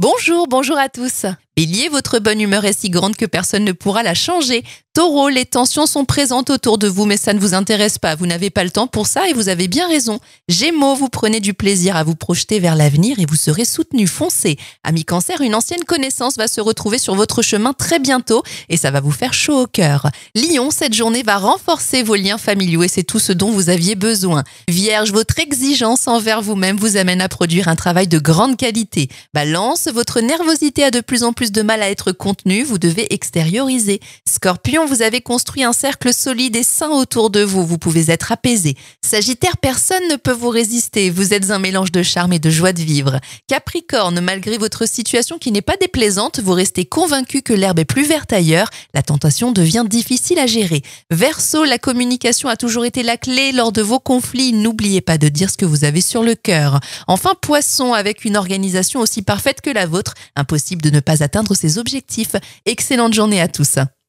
Bonjour, bonjour à tous. Bélier, votre bonne humeur est si grande que personne ne pourra la changer. Taureau, les tensions sont présentes autour de vous, mais ça ne vous intéresse pas. Vous n'avez pas le temps pour ça et vous avez bien raison. Gémeaux, vous prenez du plaisir à vous projeter vers l'avenir et vous serez soutenu. Foncez. Ami Cancer, une ancienne connaissance va se retrouver sur votre chemin très bientôt et ça va vous faire chaud au cœur. Lion, cette journée va renforcer vos liens familiaux et c'est tout ce dont vous aviez besoin. Vierge, votre exigence envers vous-même vous amène à produire un travail de grande qualité. Balance, votre nervosité a de plus en plus de mal à être contenue, vous devez extérioriser. Scorpion, vous avez construit un cercle solide et sain autour de vous, vous pouvez être apaisé. Sagittaire, personne ne peut vous résister, vous êtes un mélange de charme et de joie de vivre. Capricorne, malgré votre situation qui n'est pas déplaisante, vous restez convaincu que l'herbe est plus verte ailleurs, la tentation devient difficile à gérer. Verseau, la communication a toujours été la clé lors de vos conflits, n'oubliez pas de dire ce que vous avez sur le cœur. Enfin, Poisson, avec une organisation aussi parfaite que la vôtre, impossible de ne pas atteindre ses objectifs. Excellente journée à tous.